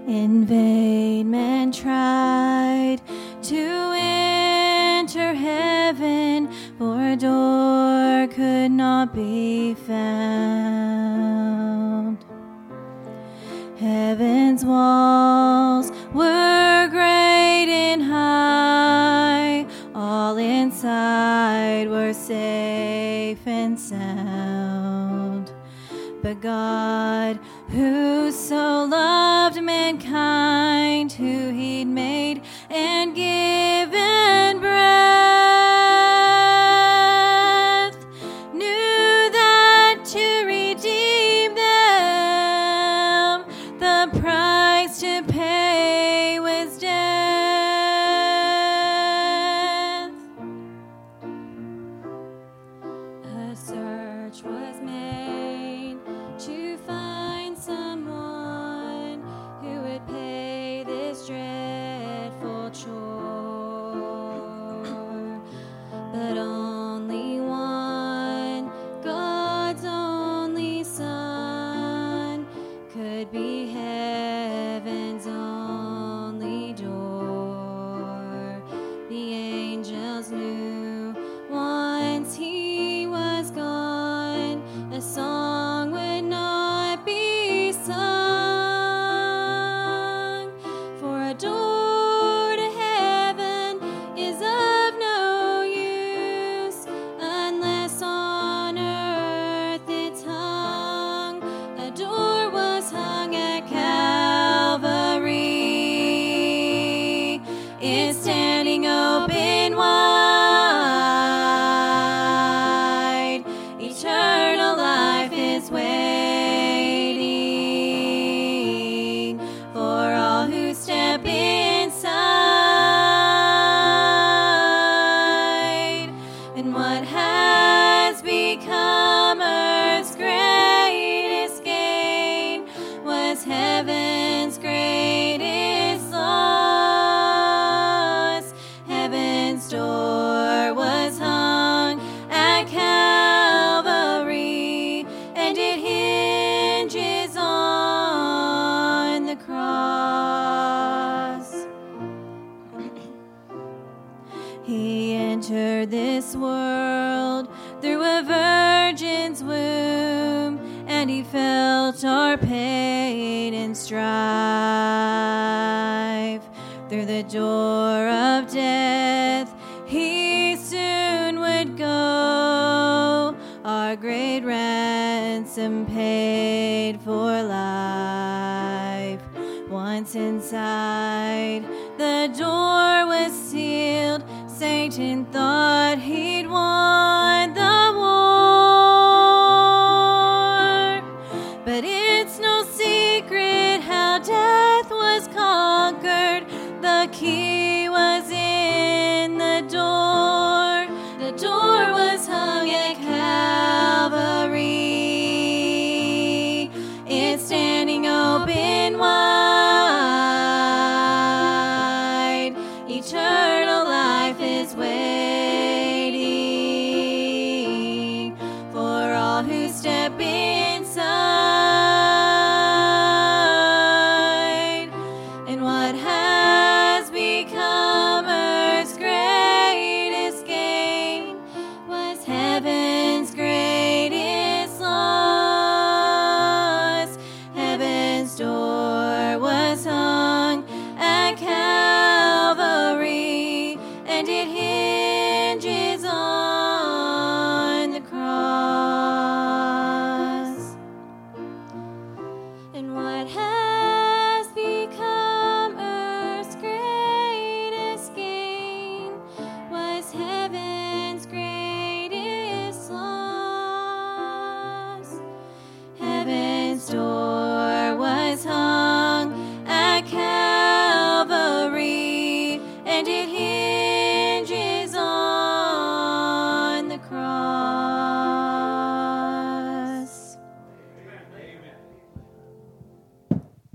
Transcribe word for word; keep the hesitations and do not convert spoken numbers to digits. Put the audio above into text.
In vain men tried to enter heaven, for a door could not be found. Heaven's walls were great and high, all inside were safe and sound. But God, who so loved mankind, who he'd made and given breath, knew that to redeem them, the price to pay was death. A search was made to find someone who would pay this dreadful chore, but only one, God's only Son, could be heaven's only door. The angels knew once he was gone, a song would not be sung, for a door to heaven is of no use unless on earth it's hung. A door was hung at Calvary, it's standing open wide. Eternal life is waiting for all who step inside. And what has become earth's greatest gain was heaven's greatest loss. Heaven's door was hung at Calvary, and it hinges on the cross. He entered this world through a virgin's womb, and he felt our pain and strife. Through the door of death he soon would go, our great ransom paid for life. Once inside, the door was sealed. Satan thought he'd won the war, but it's no secret how death was conquered. The key was in the door. The door was hung at Calvary, it's standing open wide. Eternal life is waiting for all who step inside. And what has become earth's greatest gain was heaven's greatest loss. Heaven's door was hung at Calvary, and it